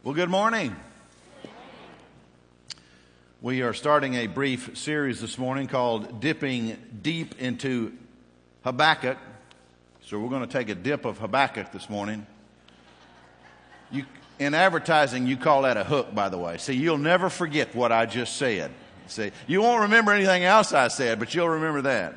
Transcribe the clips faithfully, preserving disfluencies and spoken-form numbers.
Well, good morning. We are starting a brief series this morning called Dipping Deep into Habakkuk. So we're going to take a dip of Habakkuk this morning. You, in advertising, you call that a hook, by the way. See, you'll never forget what I just said. See, you won't remember anything else I said, but you'll remember that.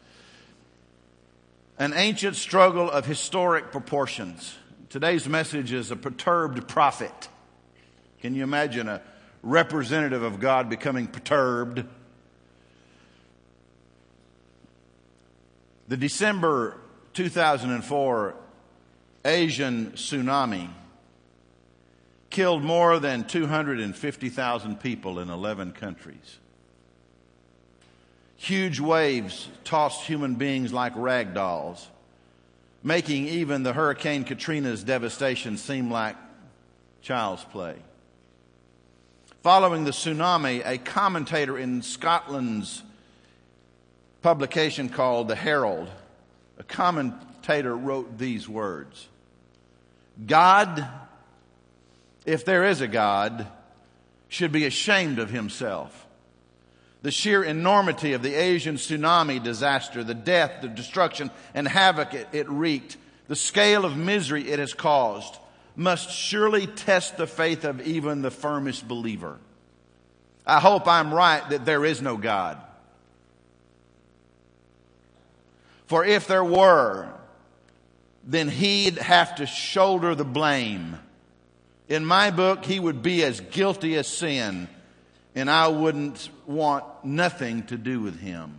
An ancient struggle of historic proportions. Today's message is a perturbed prophet. Can you imagine a representative of God becoming perturbed? The December two thousand four Asian tsunami killed more than two hundred fifty thousand people in eleven countries. Huge waves tossed human beings like rag dolls, making even the Hurricane Katrina's devastation seem like child's play. Following the tsunami, a commentator in Scotland's publication called The Herald, a commentator wrote these words: God, if there is a God, should be ashamed of himself. The sheer enormity of the Asian tsunami disaster, the death, the destruction, and havoc it, it wreaked, the scale of misery it has caused, must surely test the faith of even the firmest believer. I hope I'm right that there is no God. For if there were, then he'd have to shoulder the blame. In my book, he would be as guilty as sin, and I wouldn't want nothing to do with him.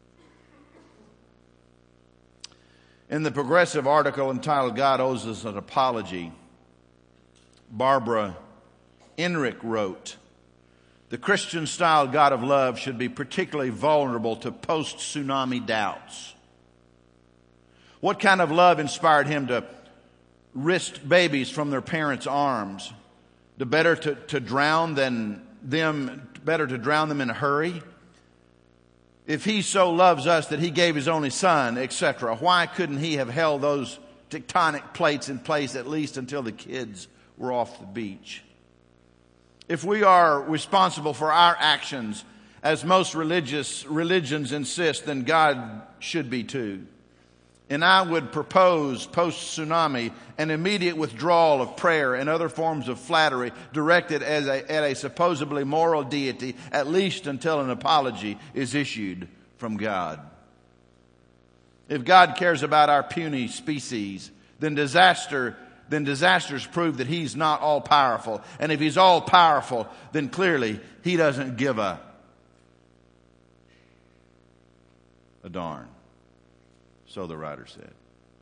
In the Progressive article entitled God Owes Us an Apology, Barbara Enrick wrote, the Christian-style God of love should be particularly vulnerable to post-tsunami doubts. What kind of love inspired him to wrest babies from their parents' arms? The better to, to drown than them, better to drown them in a hurry? If he so loves us that he gave his only son, et cetera, why couldn't he have held those tectonic plates in place at least until the kids were off the beach? If we are responsible for our actions, as most religious religions insist, then God should be too. And I would propose, post-tsunami, an immediate withdrawal of prayer and other forms of flattery directed as a, at a supposedly moral deity, at least until an apology is issued from God. If God cares about our puny species, then disaster, then disasters prove that he's not all-powerful. And if he's all-powerful, then clearly he doesn't give a, a darn. So the writer said.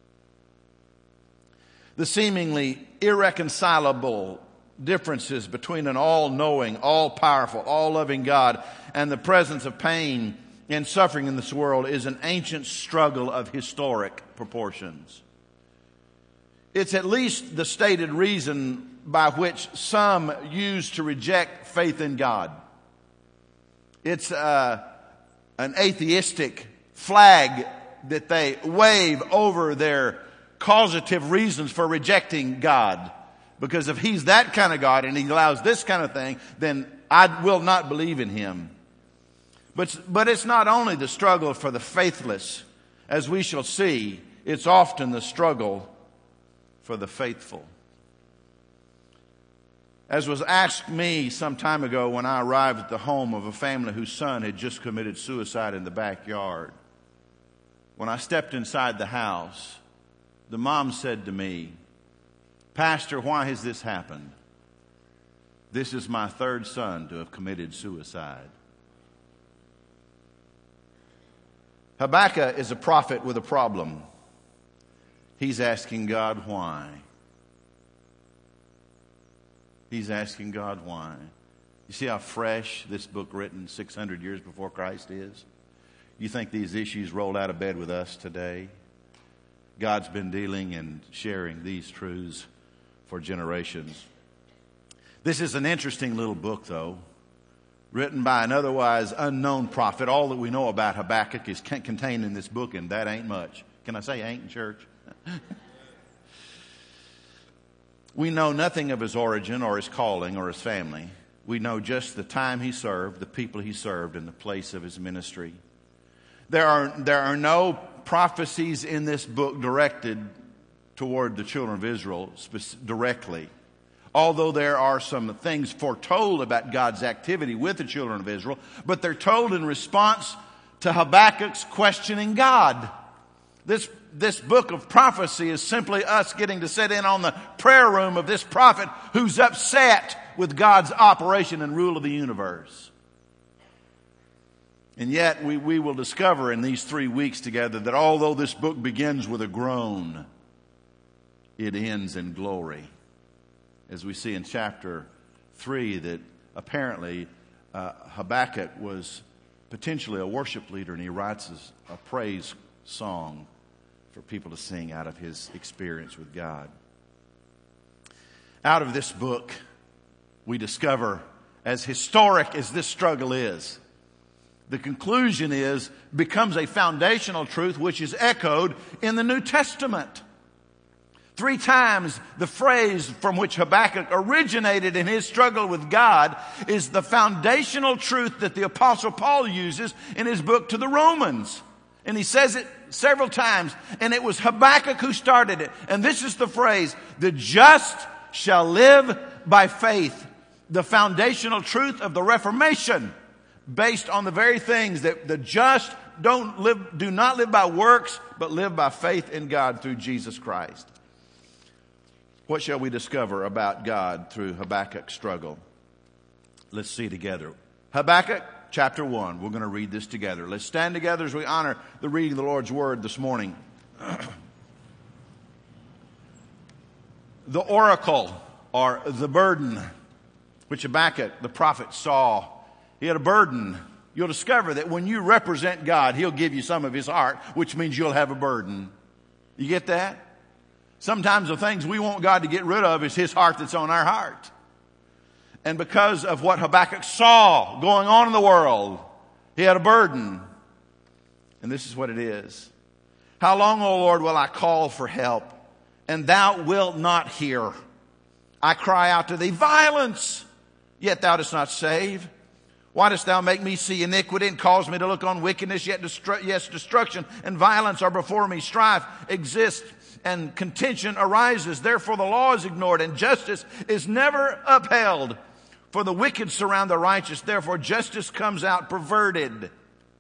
The seemingly irreconcilable differences between an all-knowing, all-powerful, all-loving God and the presence of pain and suffering in this world is an ancient struggle of historic proportions. It's at least the stated reason by which some use to reject faith in God. It's uh, an atheistic flag that they wave over their causative reasons for rejecting God. Because if he's that kind of God and he allows this kind of thing, then I will not believe in him. But, but it's not only the struggle for the faithless. As we shall see, it's often the struggle for the faithful. As was asked me some time ago when I arrived at the home of a family whose son had just committed suicide in the backyard. When I stepped inside the house, the mom said to me, Pastor, why has this happened? This is my third son to have committed suicide. Habakkuk is a prophet with a problem. He's asking God why. He's asking God why. You see how fresh this book written six hundred years before Christ is? You think these issues rolled out of bed with us today? God's been dealing and sharing these truths for generations. This is an interesting little book, though, written by an otherwise unknown prophet. All that we know about Habakkuk is contained in this book, and that ain't much. Can I say ain't in church? We know nothing of his origin or his calling or his family. We know just the time he served, the people he served, and the place of his ministry. There are, there are no prophecies in this book directed toward the children of Israel directly. Although there are some things foretold about God's activity with the children of Israel, but they're told in response to Habakkuk's questioning God. This, this book of prophecy is simply us getting to sit in on the prayer room of this prophet who's upset with God's operation and rule of the universe. And yet we, we will discover in these three weeks together that although this book begins with a groan, it ends in glory. As we see in chapter three that apparently uh, Habakkuk was potentially a worship leader, and he writes a praise song for people to sing out of his experience with God. Out of this book, we discover, as historic as this struggle is, the conclusion is, becomes a foundational truth which is echoed in the New Testament. Three times the phrase from which Habakkuk originated in his struggle with God is the foundational truth that the Apostle Paul uses in his book to the Romans. And he says it several times, and it was Habakkuk who started it. And this is the phrase, the just shall live by faith. The foundational truth of the Reformation, based on the very things that the just don't live, do not live by works, but live by faith in God through Jesus Christ. What shall we discover about God through Habakkuk's struggle? Let's see together. Habakkuk chapter one. We're going to read this together. Let's stand together as we honor the reading of the Lord's Word this morning. The oracle, or the burden, which Habakkuk the prophet saw. He had a burden. You'll discover that when you represent God, He'll give you some of His heart, which means you'll have a burden. You get that? Sometimes the things we want God to get rid of is His heart that's on our heart. And because of what Habakkuk saw going on in the world, he had a burden. And this is what it is. How long, O Lord, will I call for help, and thou wilt not hear? I cry out to thee, violence, yet thou dost not save. Why dost thou make me see iniquity and cause me to look on wickedness? Yet destru- yes, destruction and violence are before me. Strife exists and contention arises. Therefore the law is ignored and justice is never upheld. For the wicked surround the righteous. Therefore justice comes out perverted.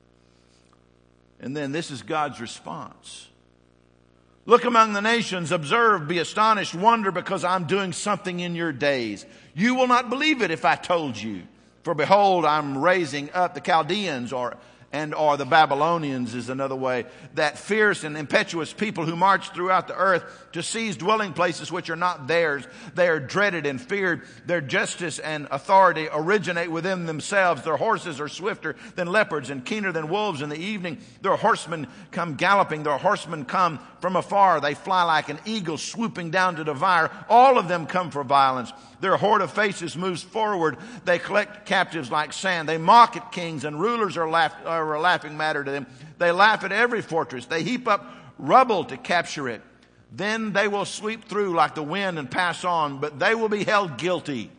And then this is God's response. Look among the nations, observe, be astonished, wonder, because I'm doing something in your days. You will not believe it if I told you. For behold, I'm raising up the Chaldeans, or and or the Babylonians is another way, that fierce and impetuous people who march throughout the earth to seize dwelling places which are not theirs. They are dreaded and feared. Their justice and authority originate within themselves. Their horses are swifter than leopards and keener than wolves in the evening. Their horsemen come galloping. Their horsemen come from afar. They fly like an eagle swooping down to devour. All of them come for violence. Their horde of faces moves forward. They collect captives like sand. They mock at kings, and rulers are, laugh, are a laughing matter to them. They laugh at every fortress. They heap up rubble to capture it. Then they will sweep through like the wind and pass on, but they will be held guilty.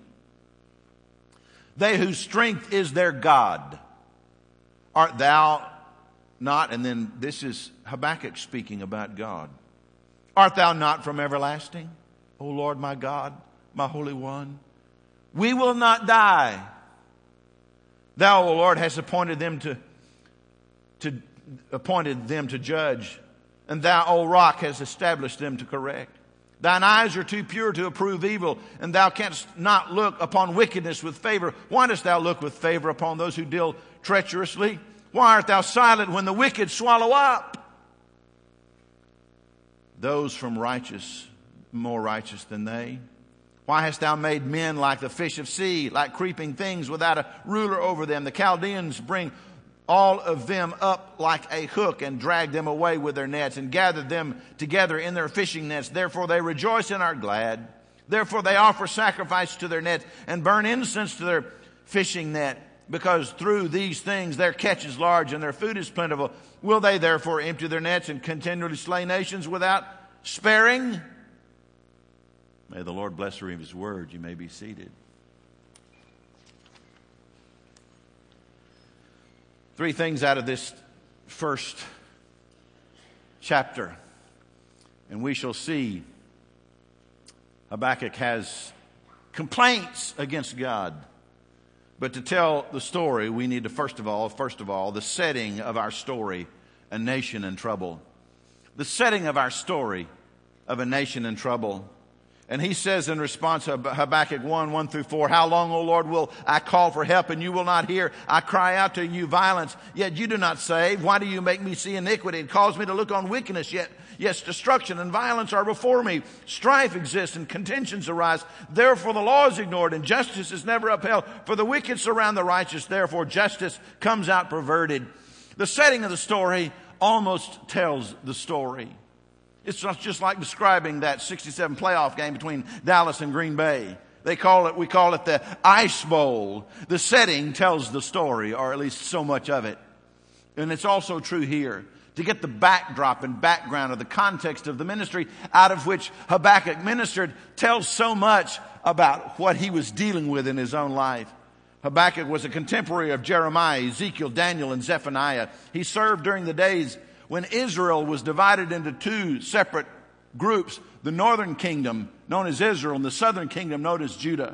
They whose strength is their God. Art thou not? And then this is Habakkuk speaking about God. Art thou not from everlasting, O Lord my God, my Holy One? We will not die. Thou, O Lord, hast appointed them to, to appointed them to judge, and thou, O Rock, hast established them to correct. Thine eyes are too pure to approve evil, and thou canst not look upon wickedness with favor. Why dost thou look with favor upon those who deal treacherously? Why art thou silent when the wicked swallow up those from righteous, more righteous than they? Why hast thou made men like the fish of sea, like creeping things without a ruler over them? The Chaldeans bring all of them up like a hook and drag them away with their nets and gather them together in their fishing nets. Therefore they rejoice and are glad. Therefore they offer sacrifice to their nets and burn incense to their fishing net, because through these things their catch is large and their food is plentiful. Will they therefore empty their nets and continually slay nations without sparing? May the Lord bless the reading of His word. You may be seated. Three things out of this first chapter. And we shall see Habakkuk has complaints against God. But to tell the story, we need to first of all, first of all, the setting of our story, a nation in trouble. The setting of our story of a nation in trouble. And he says in response to Habakkuk one, one through four, how long, O Lord, will I call for help and you will not hear? I cry out to you violence, yet you do not save. Why do you make me see iniquity and cause me to look on wickedness? Yet, yes, destruction and violence are before me. Strife exists and contentions arise. Therefore the law is ignored and justice is never upheld. For the wicked surround the righteous. Therefore justice comes out perverted. The setting of the story almost tells the story. It's not just like describing that sixty-seven playoff game between Dallas and Green Bay. They call it, we call it the Ice Bowl. The setting tells the story, or at least so much of it. And it's also true here. To get the backdrop and background of the context of the ministry out of which Habakkuk ministered tells so much about what he was dealing with in his own life. Habakkuk was a contemporary of Jeremiah, Ezekiel, Daniel, and Zephaniah. He served during the days when Israel was divided into two separate groups, the northern kingdom known as Israel and the southern kingdom known as Judah.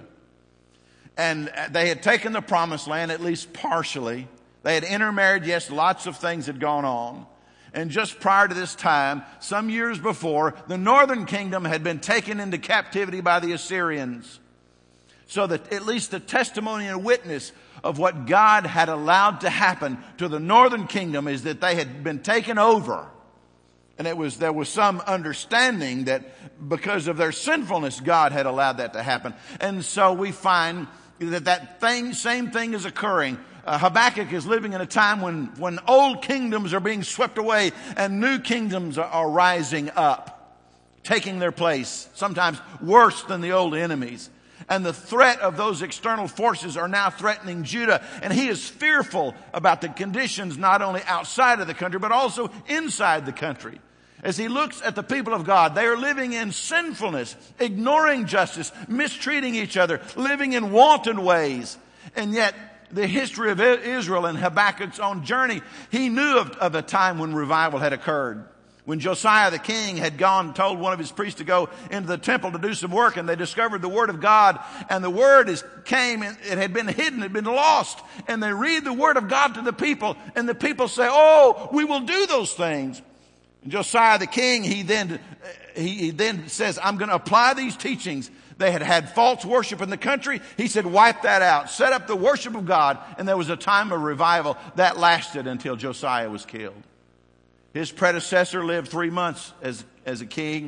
And they had taken the promised land, at least partially. They had intermarried, yes, lots of things had gone on. And just prior to this time, some years before, the northern kingdom had been taken into captivity by the Assyrians. So that at least the testimony and witness of what God had allowed to happen to the northern kingdom is that they had been taken over. And it was, there was some understanding that because of their sinfulness, God had allowed that to happen. And so we find that that thing, same thing is occurring. Uh, Habakkuk is living in a time when, when old kingdoms are being swept away and new kingdoms are, are rising up, taking their place, sometimes worse than the old enemies. And the threat of those external forces are now threatening Judah. And he is fearful about the conditions not only outside of the country, but also inside the country. As he looks at the people of God, they are living in sinfulness, ignoring justice, mistreating each other, living in wanton ways. And yet, the history of Israel and Habakkuk's own journey, he knew of, of a time when revival had occurred. When Josiah the king had gone and told one of his priests to go into the temple to do some work, and they discovered the word of God, and the word is, came, and it had been hidden, it had been lost, and they read the word of God to the people, and the people say, oh, we will do those things. And Josiah the king, he then, he, he then says, I'm going to apply these teachings. They had had false worship in the country. He said, wipe that out, set up the worship of God, and there was a time of revival that lasted until Josiah was killed. His predecessor lived three months as, as a king.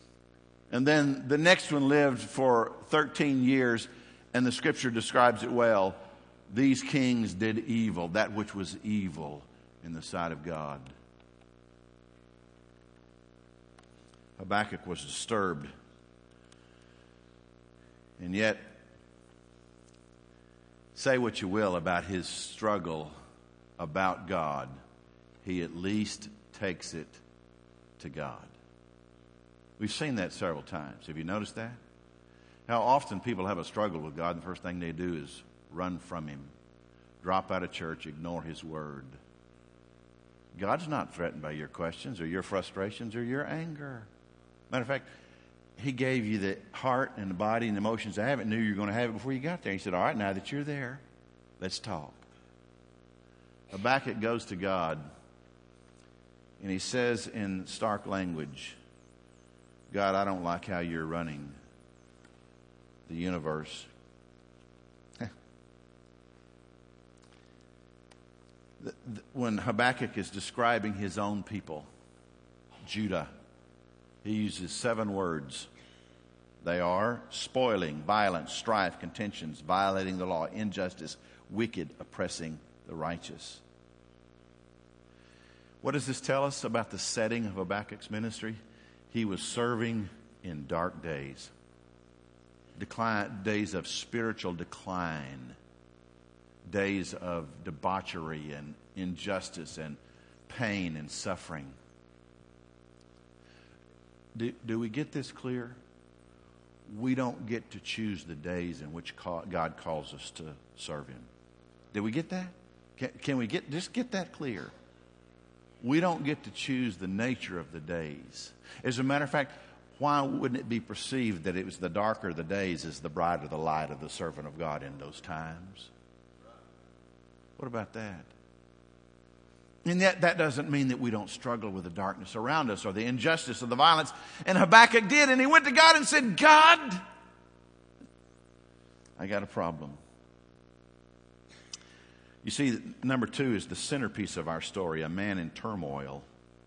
And then the next one lived for thirteen years. And the scripture describes it well. These kings did evil, that which was evil in the sight of God. Habakkuk was disturbed. And yet, say what you will about his struggle about God, he at least takes it to God. We've seen that several times. Have you noticed that? How often people have a struggle with God, and the first thing they do is run from Him, drop out of church, ignore His Word. God's not threatened by your questions or your frustrations or your anger. Matter of fact, He gave you the heart and the body and the emotions to have it, knew you were going to have it before you got there. He said, all right, now that you're there, let's talk. Habakkuk goes to God. And he says in stark language, God, I don't like how you're running the universe. When Habakkuk is describing his own people, Judah, he uses seven words. They are spoiling, violence, strife, contentions, violating the law, injustice, wicked, oppressing the righteous. What does this tell us about the setting of Habakkuk's ministry? He was serving in dark days, decline, days of spiritual decline, days of debauchery and injustice and pain and suffering. Do, do we get this clear? we don't get to choose the days in which God calls us to serve Him. Did we get that? Can, can we get just get that clear? We don't get to choose the nature of the days. As a matter of fact, why wouldn't it be perceived that it was the darker the days is the brighter the light of the servant of God in those times? What about that? And yet that doesn't mean that we don't struggle with the darkness around us or the injustice or the violence. And Habakkuk did, and he went to God and said, God, I got a problem. You see, number two is the centerpiece of our story, a man in turmoil.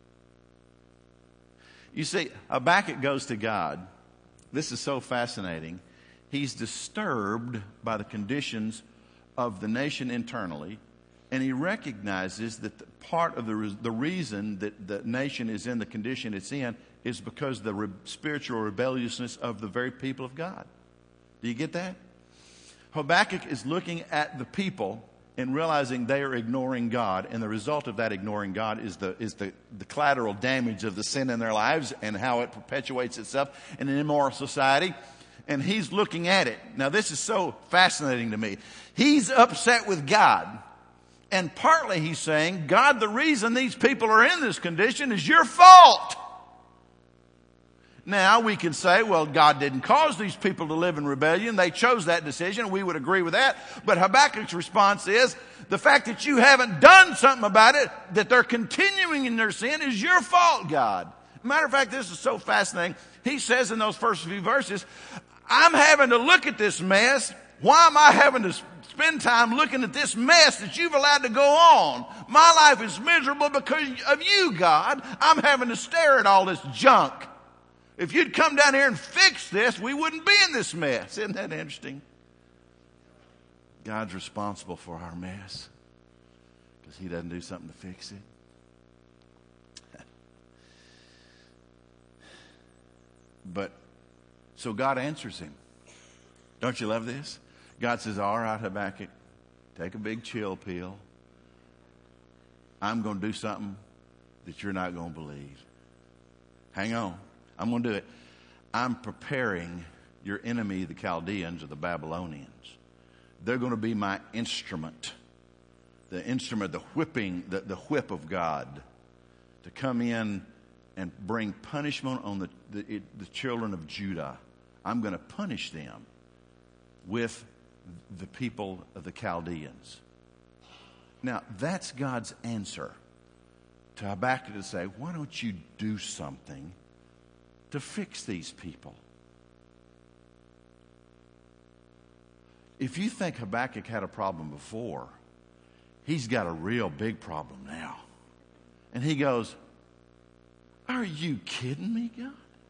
You see, Habakkuk goes to God. This is so fascinating. He's disturbed by the conditions of the nation internally, and he recognizes that the part of the, the reason that the nation is in the condition it's in is because of the re- spiritual rebelliousness of the very people of God. Do you get that? Habakkuk is looking at the people and realizing they are ignoring God, and the result of that ignoring God is the is the, the collateral damage of the sin in their lives and how it perpetuates itself in an immoral society. And he's looking at it. Now, this is so fascinating to me. He's upset with God. And partly he's saying, God, the reason these people are in this condition is your fault. Now, we can say, well, God didn't cause these people to live in rebellion. They chose that decision. We would agree with that. But Habakkuk's response is, the fact that you haven't done something about it, that they're continuing in their sin, is your fault, God. Matter of fact, this is so fascinating. He says in those first few verses, I'm having to look at this mess. Why am I having to spend time looking at this mess that you've allowed to go on? My life is miserable because of you, God. I'm having to stare at all this junk. If you'd come down here and fix this, we wouldn't be in this mess. Isn't that interesting? God's responsible for our mess because He doesn't do something to fix it. But, so God answers him. Don't you love this? God says, all right, Habakkuk, take a big chill pill. I'm going to do something that you're not going to believe. Hang on. I'm going to do it. I'm preparing your enemy, the Chaldeans or the Babylonians. They're going to be my instrument. The instrument, the whipping, the, the whip of God to come in and bring punishment on the, the, the children of Judah. I'm going to punish them with the people of the Chaldeans. Now, that's God's answer to Habakkuk to say, why don't you do something to fix these people? If you think Habakkuk had a problem before, he's got a real big problem now. And he goes, are you kidding me, God?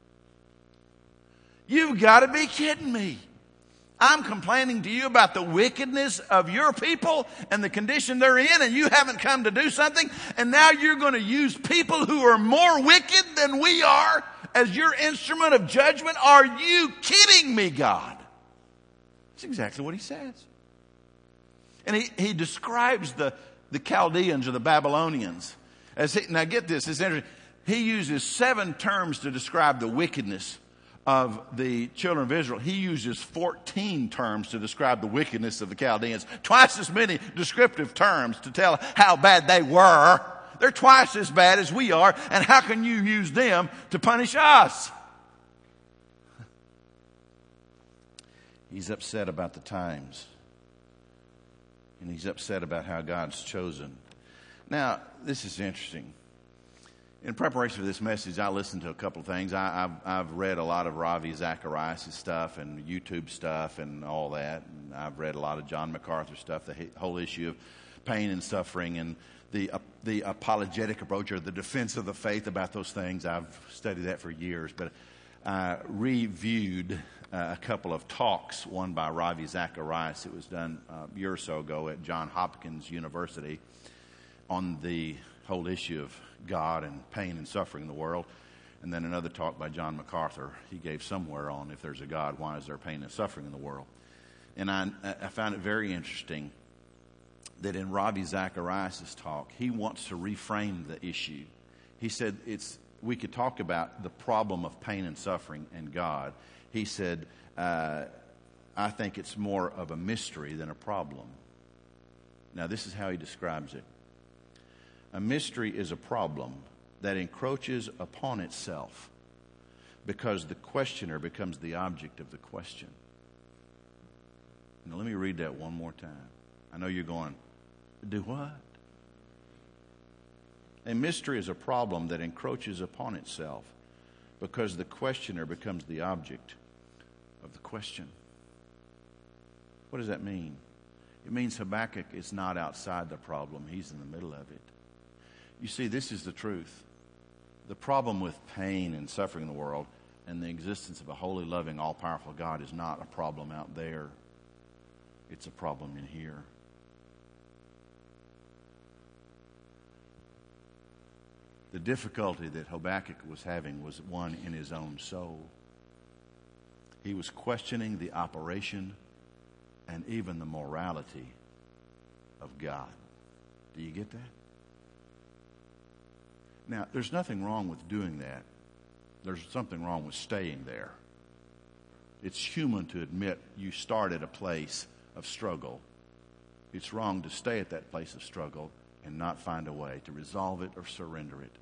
You've got to be kidding me. I'm complaining to you about the wickedness of your people and the condition they're in, and you haven't come to do something, and now you're going to use people who are more wicked than we are as your instrument of judgment? Are you kidding me, God? That's exactly what he says. And he, he describes the, the Chaldeans or the Babylonians as he, now get this, it's interesting. He uses seven terms to describe the wickedness of the children of Israel. He uses fourteen terms to describe the wickedness of the Chaldeans. Twice as many descriptive terms to tell how bad they were. They're twice as bad as we are. And how can you use them to punish us? He's upset about the times. And he's upset about how God's chosen. Now, this is interesting. In preparation for this message, I listened to a couple of things. I, I've, I've read a lot of Ravi Zacharias' stuff and YouTube stuff and all that. And I've read a lot of John MacArthur stuff, the whole issue of pain and suffering and the uh, the apologetic approach or the defense of the faith about those things. I've studied that for years. But I reviewed uh, a couple of talks, one by Ravi Zacharias. It was done uh, a year or so ago at Johns Hopkins University on the whole issue of God and pain and suffering in the world. And then another talk by John MacArthur he gave somewhere on, if there's a God, why is there pain and suffering in the world? And I, I found it very interesting that in Ravi Zacharias' talk, he wants to reframe the issue. He said, it's we could talk about the problem of pain and suffering and God. He said, uh, I think it's more of a mystery than a problem. Now, this is how he describes it. A mystery is a problem that encroaches upon itself because the questioner becomes the object of the question. Now, let me read that one more time. I know you're going, do what? A mystery is a problem that encroaches upon itself because the questioner becomes the object of the question. What does that mean? It means Habakkuk is not outside the problem. He's in the middle of it. You see, this is the truth. The problem with pain and suffering in the world and the existence of a holy, loving, all-powerful God is not a problem out there. It's a problem in here. The difficulty that Habakkuk was having was one in his own soul. He was questioning the operation and even the morality of God. Do you get that? Now, there's nothing wrong with doing that. There's something wrong with staying there. It's human to admit you start at a place of struggle. It's wrong to stay at that place of struggle and not find a way to resolve it or surrender it.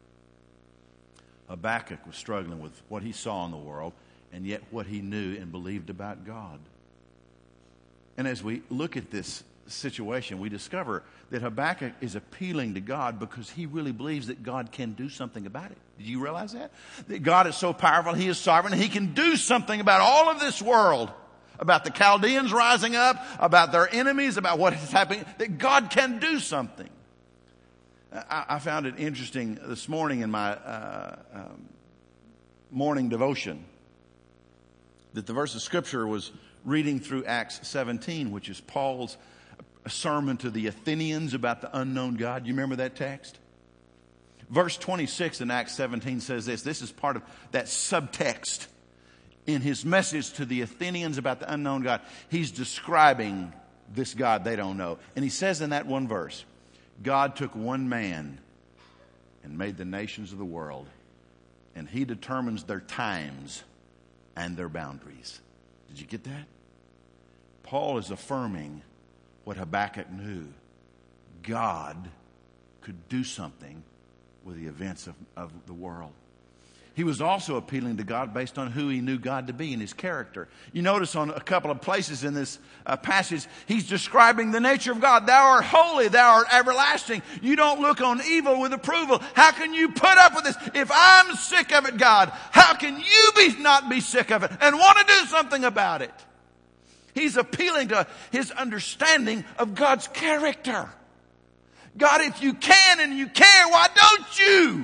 Habakkuk was struggling with what he saw in the world and yet what he knew and believed about God. And as we look at this situation, we discover that Habakkuk is appealing to God because he really believes that God can do something about it. Did you realize that? That God is so powerful, he is sovereign, and he can do something about all of this world, about the Chaldeans rising up, about their enemies, about what is happening, that God can do something. I, I found it interesting this morning in my uh, um, morning devotion that the verse of Scripture was reading through Acts seventeen, which is Paul's sermon to the Athenians about the unknown God. You remember that text? Verse twenty-six in Acts seventeen says this. This is part of that subtext in his message to the Athenians about the unknown God. He's describing this God they don't know. And he says in that one verse, God took one man and made the nations of the world, and he determines their times and their boundaries. Did you get that? Paul is affirming what Habakkuk knew. God could do something with the events of, of the world. He was also appealing to God based on who he knew God to be and his character. You notice on a couple of places in this uh, passage, he's describing the nature of God. Thou art holy, thou art everlasting. You don't look on evil with approval. How can you put up with this? If I'm sick of it, God, how can you be not be sick of it and want to do something about it? He's appealing to his understanding of God's character. God, if you can and you care, why don't you?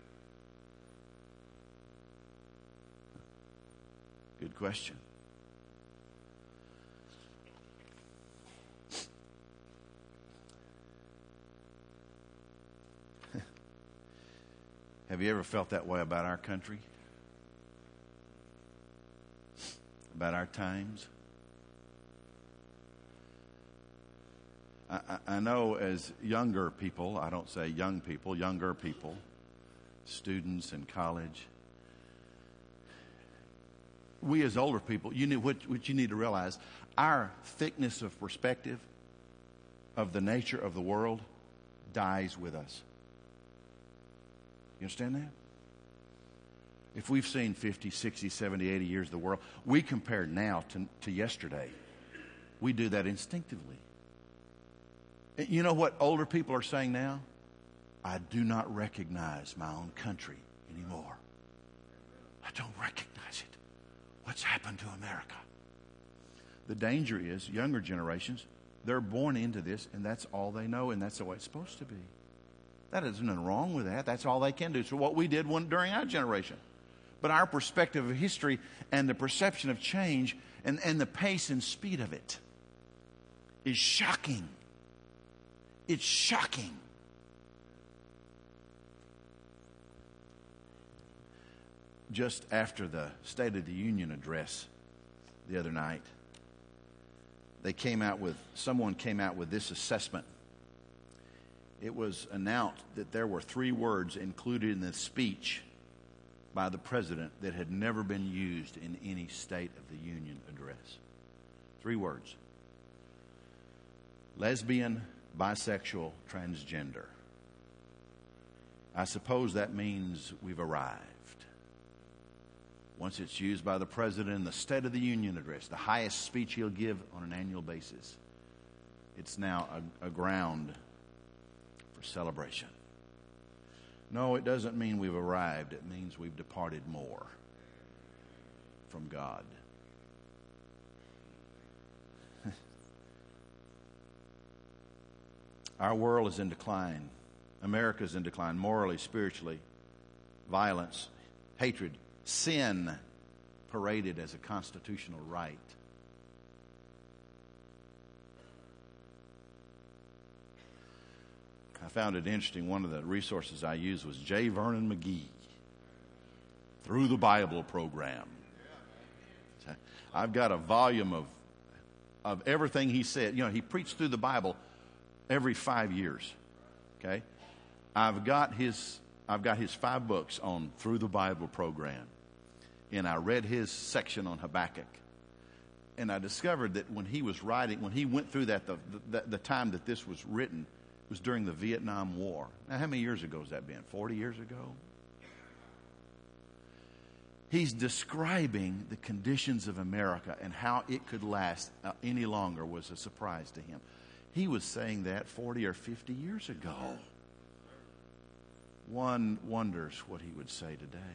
Good question. Have you ever felt that way about our country? About our times? I, I, I know as younger people, I don't say young people, younger people, students in college, we as older people, you need, what, what you need to realize, our thickness of perspective of the nature of the world dies with us. You understand that? If we've seen fifty, sixty, seventy, eighty years of the world, we compare now to, to yesterday. We do that instinctively. You know what older people are saying now? I do not recognize my own country anymore. I don't recognize it. What's happened to America? The danger is younger generations, they're born into this and that's all they know and that's the way it's supposed to be. That isn't nothing wrong with that. That's all they can do. So what we did one, during our generation. But our perspective of history and the perception of change and, and the pace and speed of it is shocking. It's shocking. Just after the State of the Union address the other night, they came out with, someone came out with this assessment. it was announced that there were three words included in the speech by the president that had never been used in any State of the Union address. Three words: lesbian, bisexual, transgender. I suppose that means we've arrived. Once it's used by the president in the State of the Union address, the highest speech he'll give on an annual basis, it's now a, a ground for celebration. No, it doesn't mean we've arrived. It means we've departed more from God. Our world is in decline. America is in decline morally, spiritually. Violence, hatred, sin paraded as a constitutional right. I found it interesting. One of the resources I used was J. Vernon McGee, Through the Bible program. I've got a volume of of everything he said. You know, he preached through the Bible every five years. Okay, I've got his I've got his five books on Through the Bible program, and I read his section on Habakkuk, and I discovered that when he was writing, when he went through that, the the, the time that this was written was during the Vietnam War. Now, how many years ago has that been? Forty years ago. He's describing the conditions of America and how it could last any longer was a surprise to him. He was saying that forty or fifty years ago. One wonders what he would say today.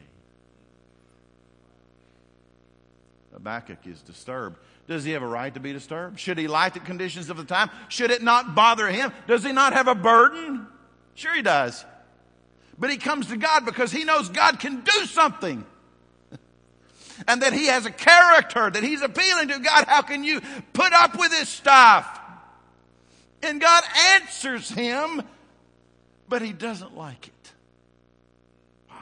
Habakkuk is disturbed. Does he have a right to be disturbed? Should he like the conditions of the time? Should it not bother him? Does he not have a burden? Sure he does. But he comes to God because he knows God can do something. And that he has a character that he's appealing to. God, how can you put up with this stuff? And God answers him, but he doesn't like it. Wow.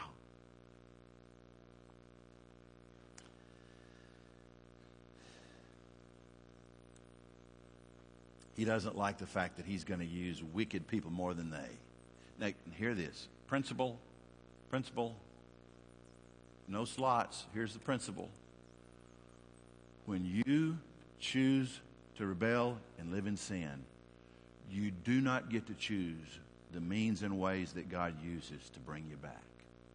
He doesn't like the fact that he's going to use wicked people more than they. Now, hear this. Principle, principle. No slots. Here's the principle. When you choose to rebel and live in sin, you do not get to choose the means and ways that God uses to bring you back.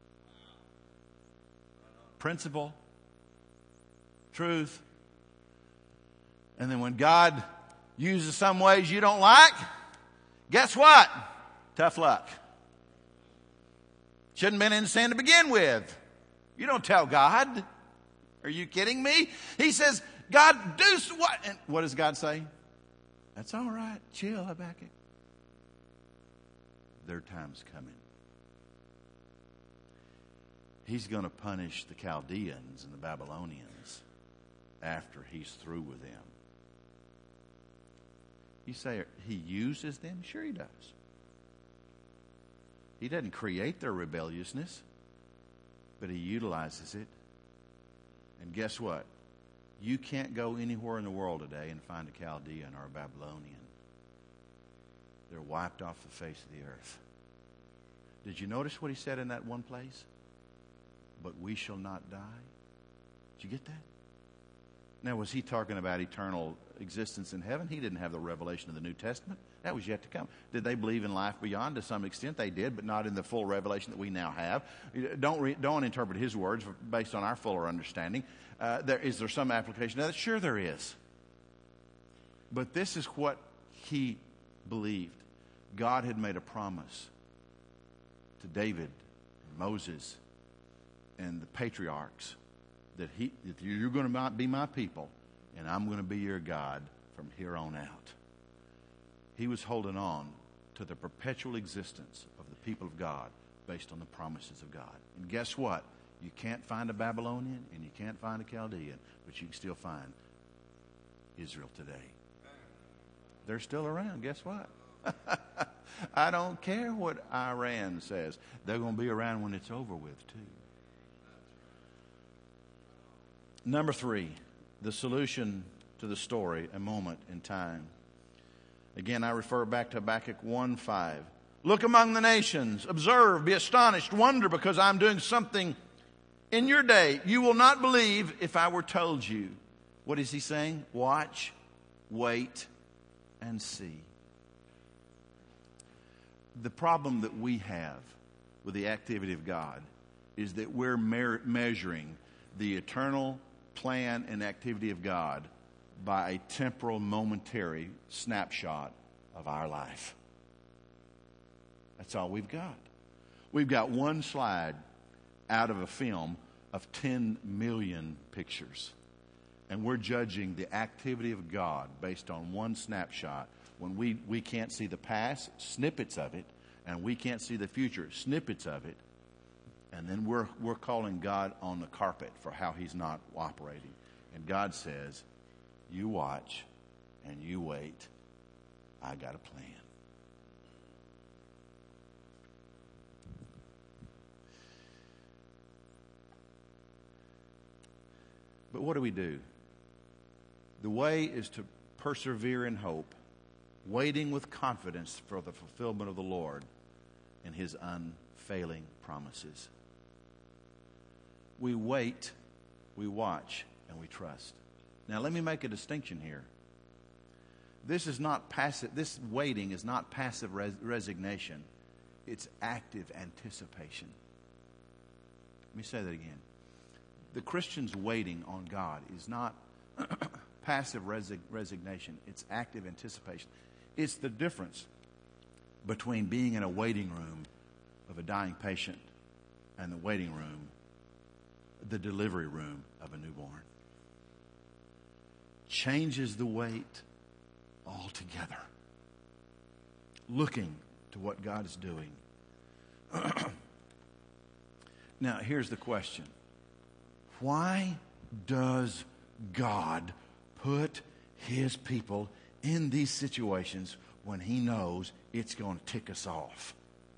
Principle, truth, and then when God uses some ways you don't like, guess what? Tough luck. Shouldn't have been in sin to begin with. You don't tell God. Are you kidding me? He says, God, do what? And what does God say? That's all right. Chill, Habakkuk. Their time's coming. He's going to punish the Chaldeans and the Babylonians after he's through with them. You say he uses them? Sure he does. He doesn't create their rebelliousness, but he utilizes it. And guess what? You can't go anywhere in the world today and find a Chaldean or a Babylonian. They're wiped off the face of the earth. Did you notice what he said in that one place? But we shall not die. Did you get that? Now, was he talking about eternal existence in heaven? He didn't have the revelation of the New Testament. That was yet to come. Did they believe in life beyond? To some extent they did, but not in the full revelation that we now have. Don't re, don't interpret his words based on our fuller understanding. Uh, there, is there some application of that? Sure there is. But this is what he believed. God had made a promise to David and Moses and the patriarchs that he, that you're going to be my people and I'm going to be your God from here on out. He was holding on to the perpetual existence of the people of God based on the promises of God. And guess what? You can't find a Babylonian and you can't find a Chaldean, but you can still find Israel today. They're still around. Guess what? I don't care what Iran says. They're going to be around when it's over with, too. Number three, the solution to the story, a moment in time. Again, I refer back to Habakkuk one five. Look among the nations. Observe, be astonished, wonder, because I'm doing something in your day you will not believe if I were told you. What is he saying? Watch, wait, and see. The problem that we have with the activity of God is that we're me- measuring the eternal plan and activity of God by a temporal, momentary snapshot of our life. That's all we've got. We've got one slide out of a film of ten million pictures. And we're judging the activity of God based on one snapshot when we, we can't see the past, snippets of it, and we can't see the future, snippets of it. And then we're, we're calling God on the carpet for how he's not operating. And God says, you watch and you wait. I got a plan. But what do we do? The way is to persevere in hope, waiting with confidence for the fulfillment of the Lord and his unfailing promises. We wait, we watch, and we trust. Now let me make a distinction here. This is not passive, this waiting is not passive res- resignation. It's active anticipation. Let me say that again. The Christian's waiting on God is not passive resi- resignation. It's active anticipation. It's the difference between being in a waiting room of a dying patient and the waiting room, the delivery room of a newborn. Changes the wait altogether. Looking to what God is doing. Now, here's the question. Why does God put his people in these situations when he knows it's going to tick us off?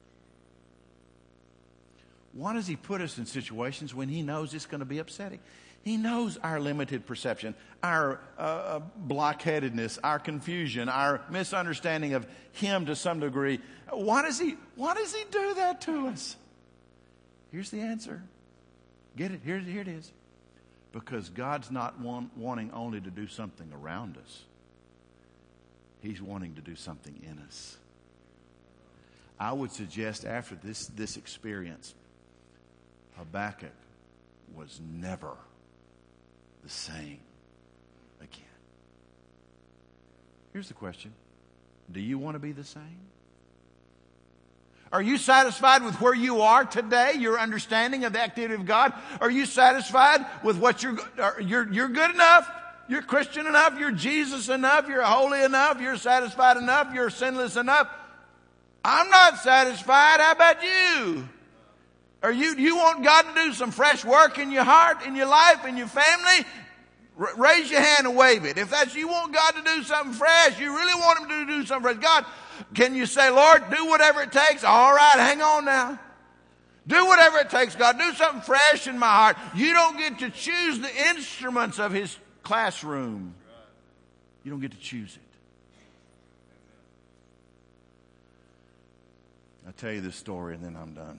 Why does he put us in situations when he knows it's going to be upsetting? He knows our limited perception, our uh, blockheadedness, our confusion, our misunderstanding of him to some degree. Why does he, why does he do that to us? Here's the answer. Get it? Here, here it is. Because God's not want, wanting only to do something around us. He's wanting to do something in us. I would suggest after this, this experience, Habakkuk was never the same again. Here's the question. Do you want to be the same? Are you satisfied with where you are today, your understanding of the activity of God? Are you satisfied with what you're, you're, you're good enough? You're Christian enough? You're Jesus enough? You're holy enough? You're satisfied enough? You're sinless enough? I'm not satisfied. How about you? Are you, you want God to do some fresh work in your heart, in your life, in your family? R- raise your hand and wave it. If that's you want God to do something fresh, you really want him to do something fresh. God, can you say, Lord, do whatever it takes? All right, hang on now. Do whatever it takes, God. Do something fresh in my heart. You don't get to choose the instruments of his classroom. You don't get to choose it. I'll tell you this story and then I'm done.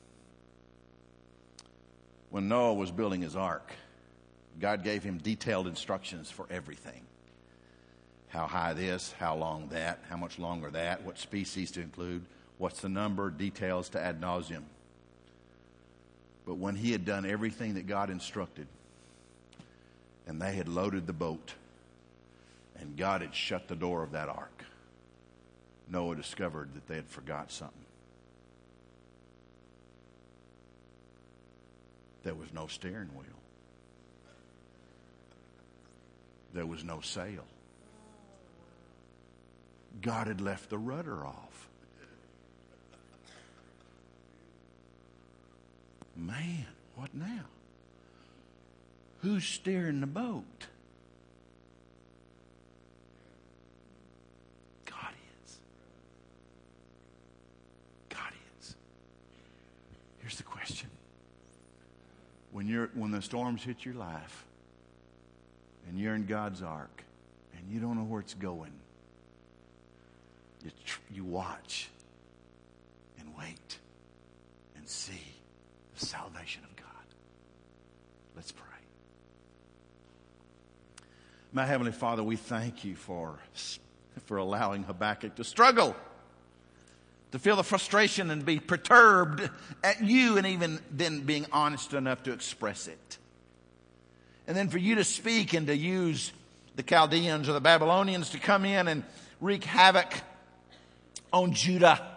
When Noah was building his ark, God gave him detailed instructions for everything. How high this, how long that, how much longer that, what species to include, what's the number, details to ad nauseum. But when he had done everything that God instructed, and they had loaded the boat, and God had shut the door of that ark, Noah discovered that they had forgot something. There was no steering wheel. There was no sail. God had left the rudder off. Man, what now? Who's steering the boat? God is. God is. Here's the question. When you're when the storms hit your life and you're in God's ark and you don't know where it's going, you, tr- you watch wait and see the salvation of God. Let's pray. My Heavenly Father, we thank you for, for allowing Habakkuk to struggle, to feel the frustration and be perturbed at you, and even then being honest enough to express it. And then for you to speak and to use the Chaldeans or the Babylonians to come in and wreak havoc on Judah.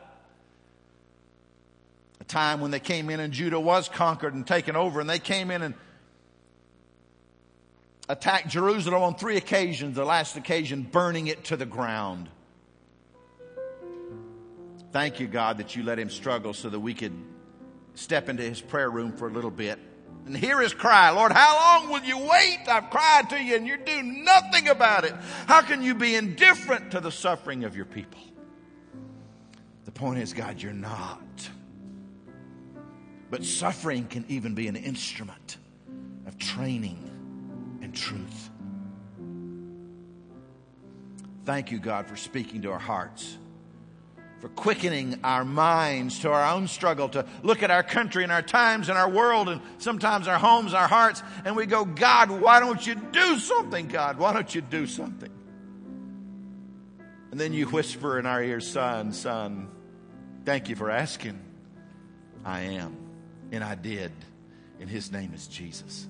A time when they came in and Judah was conquered and taken over, and they came in and attacked Jerusalem on three occasions, the last occasion burning it to the ground. Thank you, God, that you let him struggle so that we could step into his prayer room for a little bit and hear his cry. Lord, how long will you wait? I've cried to you and you're doing nothing about it. How can you be indifferent to the suffering of your people? The point is, God, you're not. But suffering can even be an instrument of training and truth. Thank you, God, for speaking to our hearts, for quickening our minds to our own struggle, to look at our country and our times and our world and sometimes our homes, our hearts, and we go, God, why don't you do something, God? Why don't you do something? And then you whisper in our ears, son, son, thank you for asking. I am, and I did, and his name is Jesus.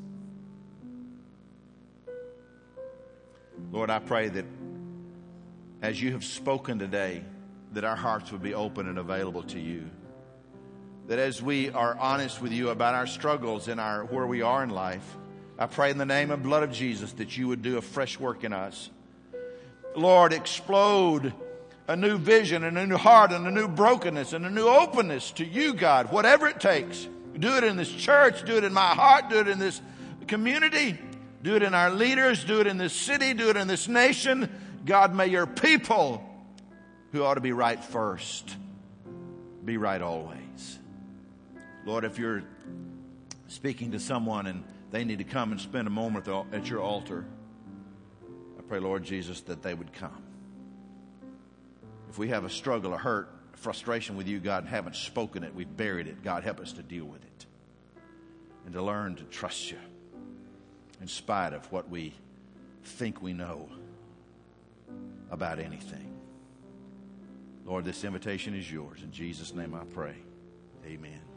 Lord, I pray that as you have spoken today, that our hearts would be open and available to you. That as we are honest with you about our struggles and our where we are in life, I pray in the name and blood of Jesus that you would do a fresh work in us. Lord, explode a new vision and a new heart and a new brokenness and a new openness to you, God, whatever it takes. Do it in this church, do it in my heart, do it in this community, do it in our leaders, do it in this city, do it in this nation. God, may your people, who ought to be right first, be right always. Lord, if you're speaking to someone and they need to come and spend a moment at your altar, I pray, Lord Jesus, that they would come. If we have a struggle, a hurt, a frustration with you, God, and haven't spoken it, we've buried it, God, help us to deal with it and to learn to trust you in spite of what we think we know about anything. Lord, this invitation is yours. In Jesus' name I pray. Amen.